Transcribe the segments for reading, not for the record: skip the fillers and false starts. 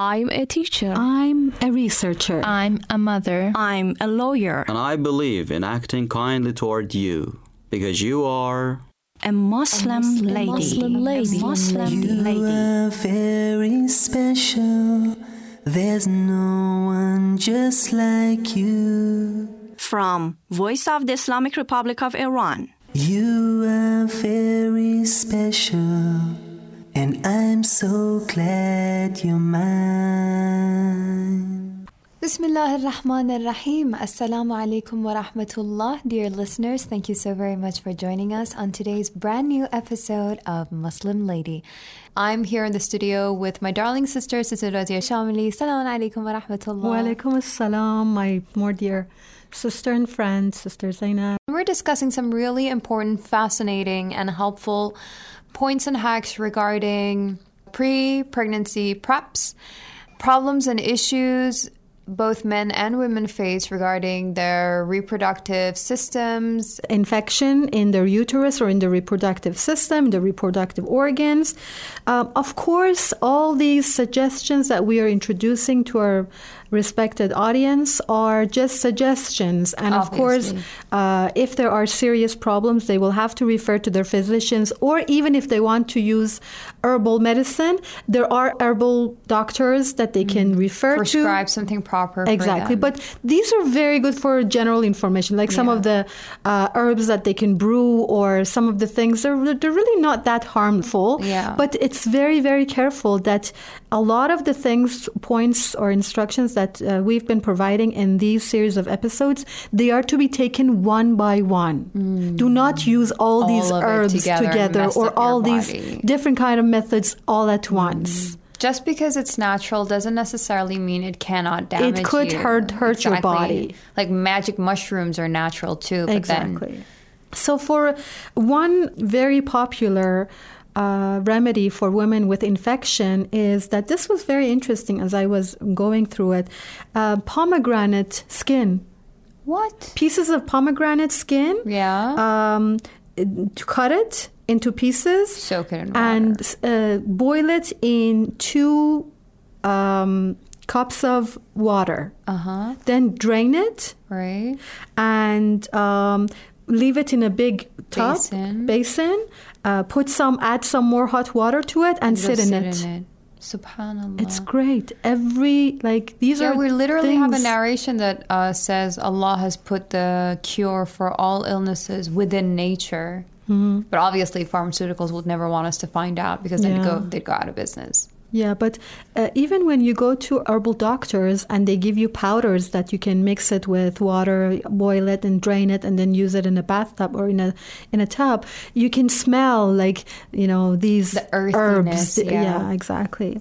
I'm a teacher. I'm a researcher. I'm a mother. I'm a lawyer. And I believe in acting kindly toward you, because you are a Muslim lady. You are very special. There's no one just like you. From Voice of the Islamic Republic of Iran. You are very special, and I'm so glad you're mine. Bismillah ar-Rahman ar-Rahim. Assalamu alaikum wa rahmatullah. Dear listeners, thank you so very much for joining us on today's brand new episode of Muslim Lady. I'm here in the studio with my darling sister, Sister Razia Shamili. Assalamu alaikum wa rahmatullah. Wa alaikum assalam, my more dear sister and friend, Sister Zainab. We're discussing some really important, fascinating, and helpful points and hacks regarding pre-pregnancy preps, problems and issues both men and women face regarding their reproductive systems. Infection in their uterus or in the reproductive system, the reproductive organs. Of course, all these suggestions that we are introducing to our respected audience are just suggestions. And Obviously. of course, if there are serious problems, they will have to refer to their physicians, or even if they want to use herbal medicine, there are herbal doctors that they can refer to. Prescribe something proper Exactly. for them. But these are very good for general information, like some of the herbs that they can brew, or some of the things, they're really not that harmful. Yeah. But it's very, very careful that a lot of the things, points or instructions that we've been providing in these series of episodes, they are to be taken one by one. Do not use all these of it herbs together and mess or up your all these body. different kind of methods all at once. Just because it's natural doesn't necessarily mean it cannot damage you. It could hurt your body. Like magic mushrooms are natural too. But Exactly. So for one very popular remedy for women with infection is that this was very interesting as I was going through it. Pomegranate skin. What? Pieces of pomegranate skin. Yeah. To cut it into pieces. Soak it in water. And boil it in 2 cups of water. Uh-huh. Then drain it. Right. And leave it in a big tub, basin. Add some more hot water to it and sit in it. Subhanallah. It's great. These are we literally have a things. narration that says Allah has put the cure for all illnesses within nature. Mm-hmm. But obviously pharmaceuticals would never want us to find out because they'd go out of business. Yeah, but even when you go to herbal doctors and they give you powders that you can mix it with water, boil it and drain it and then use it in a bathtub or in a tub, you can smell these the earthiness, herbs. Yeah, exactly.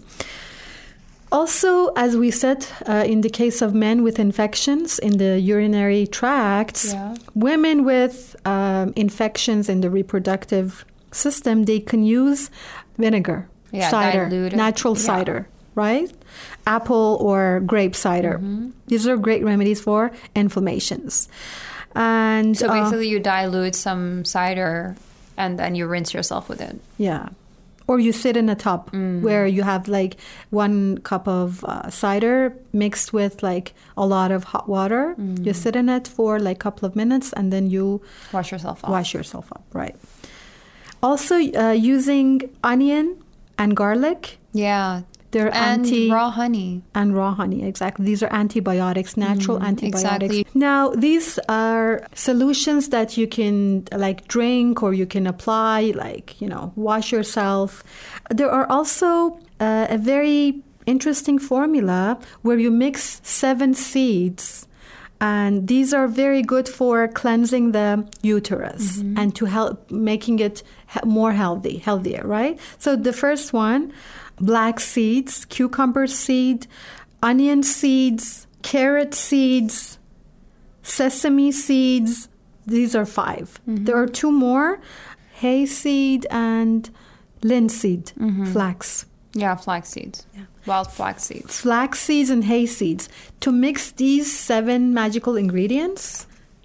Also, as we said, in the case of men with infections in the urinary tracts, women with infections in the reproductive system, they can use vinegar. Cider, diluted. Natural cider, right? Apple or grape cider. Mm-hmm. These are great remedies for inflammations. And so basically you dilute some cider and then you rinse yourself with it. Yeah. Or you sit in a tub where you have 1 cup of cider mixed with a lot of hot water. You sit in it for a couple of minutes and then you wash yourself up, right. Also using onion and garlic. Yeah. They're raw honey. And raw honey, exactly. These are antibiotics, natural antibiotics. Exactly. Now, these are solutions that you can drink or you can apply, wash yourself. There are also a very interesting formula where you mix 7 seeds. And these are very good for cleansing the uterus and to help making it more healthier, right? So the first one, black seeds, cucumber seed, onion seeds, carrot seeds, sesame seeds. These are 5. There are 2 more, hayseed and linseed, flax. Yeah, flax seeds. Yeah. Wild flax seeds. Flax seeds and hay seeds. To mix these 7 magical ingredients,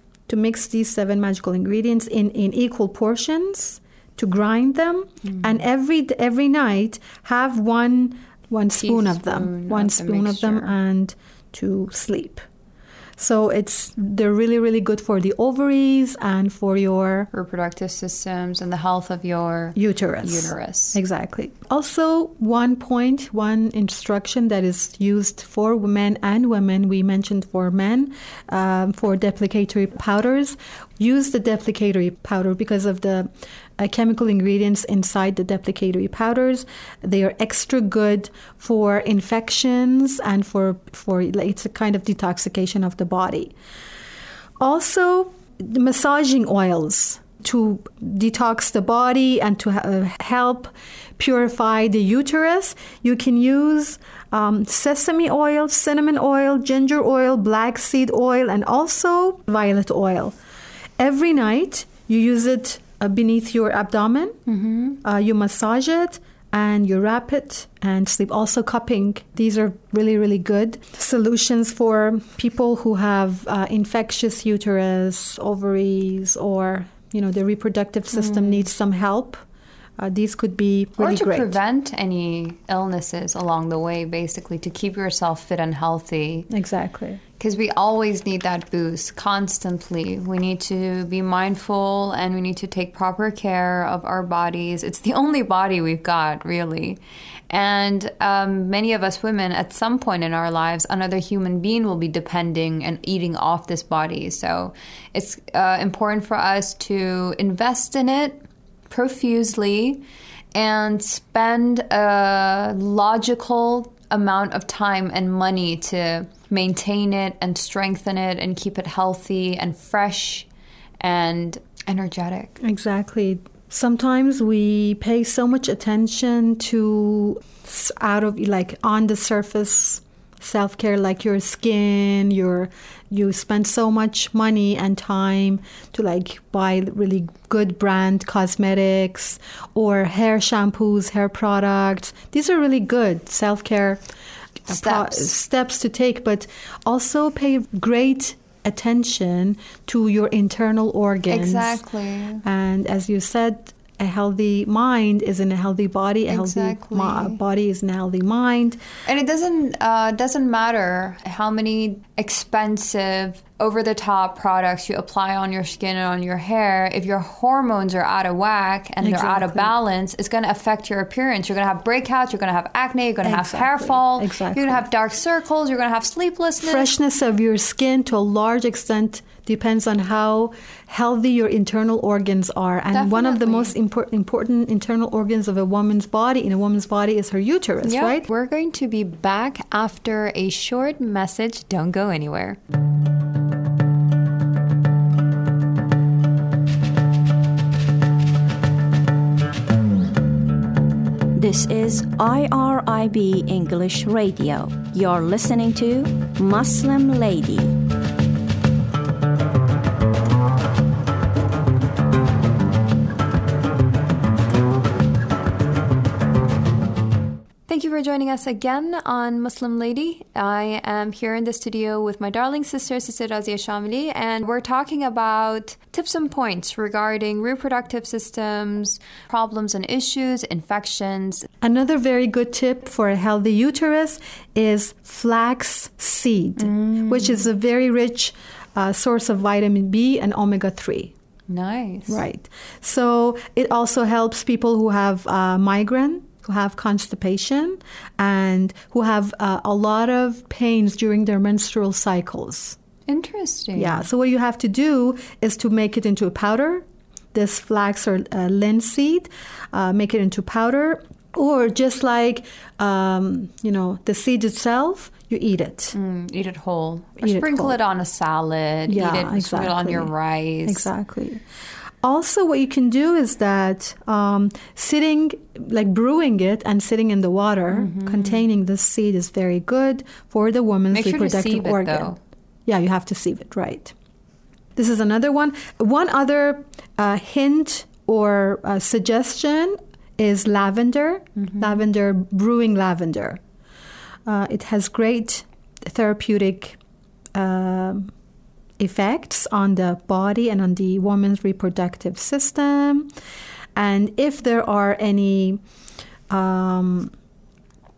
in equal portions, to grind them, and every night have 1 one spoon of them, Teaspoon one of the spoon of them, mixture. and to sleep. So they're really, really good for the ovaries and for your Reproductive systems and the health of your uterus. Exactly. Also, one instruction that is used for men and women, we mentioned for men, for deprecatory powders. Use the deprecatory powder because of the chemical ingredients inside the deprecatory powders. They are extra good for infections and for it's a kind of detoxification of the body. Also, the massaging oils to detox the body and to help purify the uterus. You can use sesame oil, cinnamon oil, ginger oil, black seed oil, and also violet oil. Every night, you use it beneath your abdomen. You massage it and you wrap it and sleep. Also cupping. These are really, really good solutions for people who have infectious uterus, ovaries, or the reproductive system needs some help. These could be really great. Or to prevent any illnesses along the way, basically, to keep yourself fit and healthy. Exactly. Because we always need that boost constantly. We need to be mindful and we need to take proper care of our bodies. It's the only body we've got, really. And many of us women, at some point in our lives, another human being will be depending and eating off this body. So it's important for us to invest in it profusely and spend a logical amount of time and money to maintain it and strengthen it and keep it healthy and fresh and energetic. Exactly. Sometimes we pay so much attention to on the surface self-care, like your skin, you spend so much money and time to buy really good brand cosmetics or hair shampoos, hair products. These are really good self-care steps to take, but also pay great attention to your internal organs. Exactly. And as you said, a healthy mind is in a healthy body. A healthy body is in a healthy mind. And it doesn't matter how many expensive, over-the-top products you apply on your skin and on your hair. If your hormones are out of whack and they're out of balance, it's going to affect your appearance. You're going to have breakouts. You're going to have acne. You're going to have hair fall. Exactly. You're going to have dark circles. You're going to have sleeplessness. Freshness of your skin, to a large extent, depends on how healthy your internal organs are. And Definitely. One of the most important internal organs of a woman's body is her uterus, right? We're going to be back after a short message. Don't go anywhere. This is IRIB English Radio. You're listening to Muslim Lady. Thank you for joining us again on Muslim Lady. I am here in the studio with my darling sister Razia Shamili, and we're talking about tips and points regarding reproductive systems, problems and issues, infections. Another very good tip for a healthy uterus is flax seed, which is a very rich source of vitamin B and omega-3. Nice. Right. So it also helps people who have migraine, who have constipation, and who have a lot of pains during their menstrual cycles. Interesting. Yeah. So what you have to do is to make it into a powder, this flax or linseed, make it into powder, or just the seed itself, you eat it. Eat it whole. Or sprinkle it on a salad. Yeah, eat it, sprinkle it on your rice. Exactly. Also, what you can do is that brewing it and sitting in the water containing this seed is very good for the woman's reproductive organ. Make sure to sieve it, though. Yeah, you have to sieve it, right. This is another one. One other hint or suggestion is lavender. Brewing lavender. It has great therapeutic effects on the body and on the woman's reproductive system. And if there are any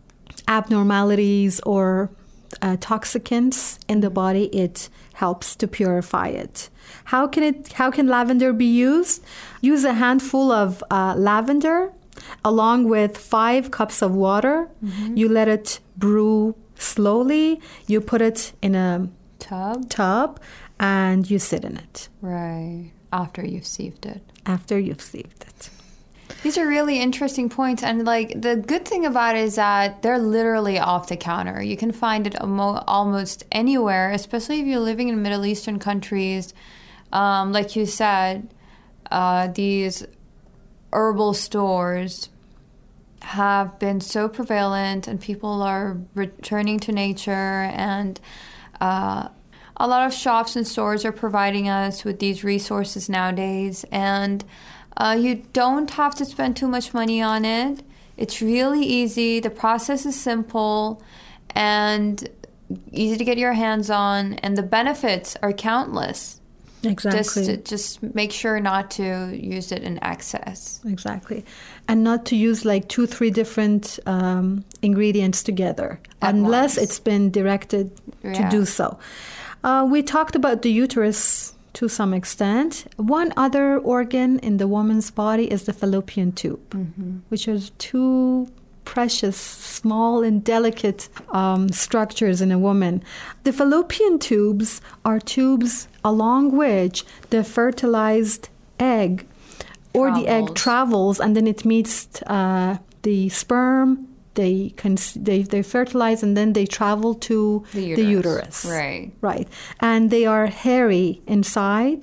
abnormalities or toxicants in the body, it helps to purify it. How can lavender be used? Use a handful of lavender along with 5 cups of water. You let it brew slowly. You put it in a tub and you sit in it. Right. After you've sieved it. After you've sieved it. These are really interesting points. And like the good thing about it is that they're literally off the counter. You can find it almost anywhere, especially if you're living in Middle Eastern countries. Like you said, these herbal stores have been so prevalent and people are returning to nature, and a lot of shops and stores are providing us with these resources nowadays, and you don't have to spend too much money on it. It's really easy. The process is simple and easy to get your hands on, and the benefits are countless. Exactly. Just make sure not to use it in excess. Exactly. And not to use like 2-3 different ingredients together unless it's been directed to do so. We talked about the uterus to some extent. One other organ in the woman's body is the fallopian tube, which are 2 precious, small and delicate structures in a woman. The fallopian tubes are tubes along which the fertilized egg or the egg travels, and then it meets the sperm. They fertilize, and then they travel to the uterus. Right. And they are hairy inside.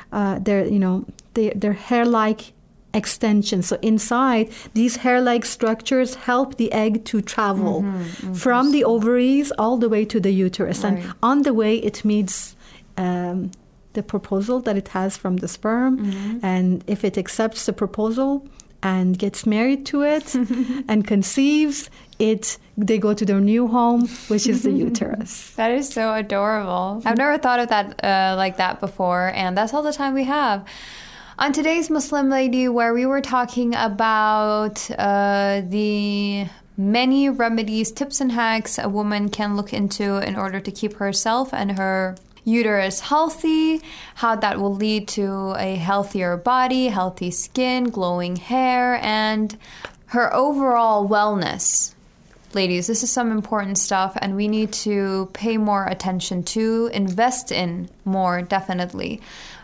They're hair-like extensions. So inside, these hair-like structures help the egg to travel from the ovaries all the way to the uterus. Right. And on the way, it meets the proposal that it has from the sperm. And if it accepts the proposal and gets married to it and conceives it, they go to their new home, which is the uterus. That is so adorable. I've never thought of that like that before, and that's all the time we have. On today's Muslim Lady, where we were talking about the many remedies, tips and hacks a woman can look into in order to keep herself and her uterus healthy, how that will lead to a healthier body, healthy skin, glowing hair, and her overall wellness. Ladies, this is some important stuff, and we need to pay more attention to, invest in more, definitely.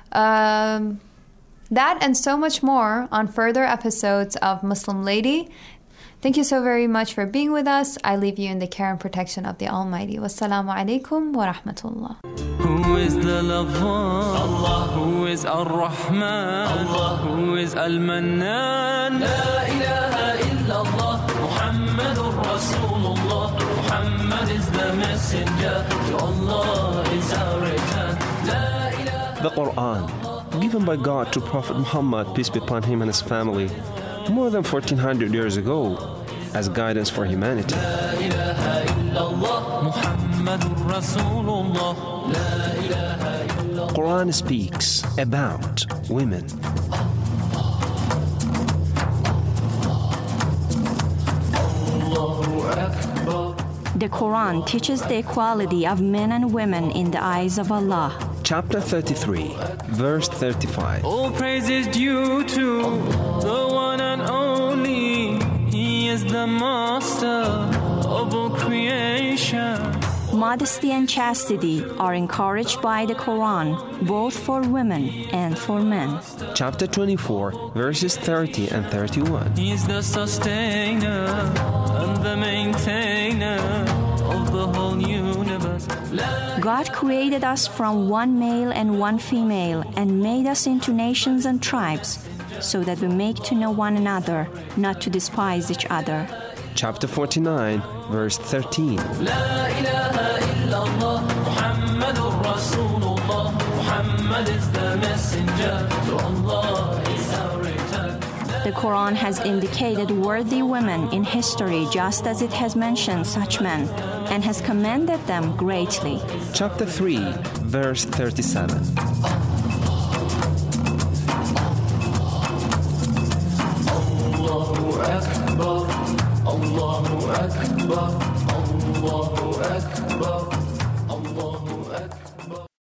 That and so much more on further episodes of Muslim Lady. Thank you so very much for being with us. I leave you in the care and protection of the Almighty. Wassalamu alaikum wa rahmatullah. Who is the Lover? Allah. Who is Ar-Rahman? Allah. Who is Al-Mannan? La ilaha illallah. Muhammadur Rasulullah. Muhammad is the messenger. To Allah is our return. La ilaha. The Quran, given by God to Prophet Muhammad, peace be upon him and his family, more than 1400 years ago, as guidance for humanity. La ilaha illallah. Muhammadur Rasulullah. La ilaha illallah. Quran speaks about women. The Quran teaches the equality of men and women in the eyes of Allah. Chapter 33, verse 35. All praise is due to the one and only. He is the master of all creation. Modesty and chastity are encouraged by the Quran, both for women and for men. Chapter 24, verses 30 and 31. He is the sustainer and the maintainer of the whole universe. God created us from one male and one female and made us into nations and tribes so that we make to know one another, not to despise each other. Chapter 49, verse 13. La ilaha illallah, Muhammadur Rasulullah. Muhammad is the messenger, to Allah is our return. The Quran has indicated worthy women in history just as it has mentioned such men and has commended them greatly. Chapter 3, verse 37. Allahu Akbar, Allahu Akbar, Allahu Akbar, Allahu Akbar.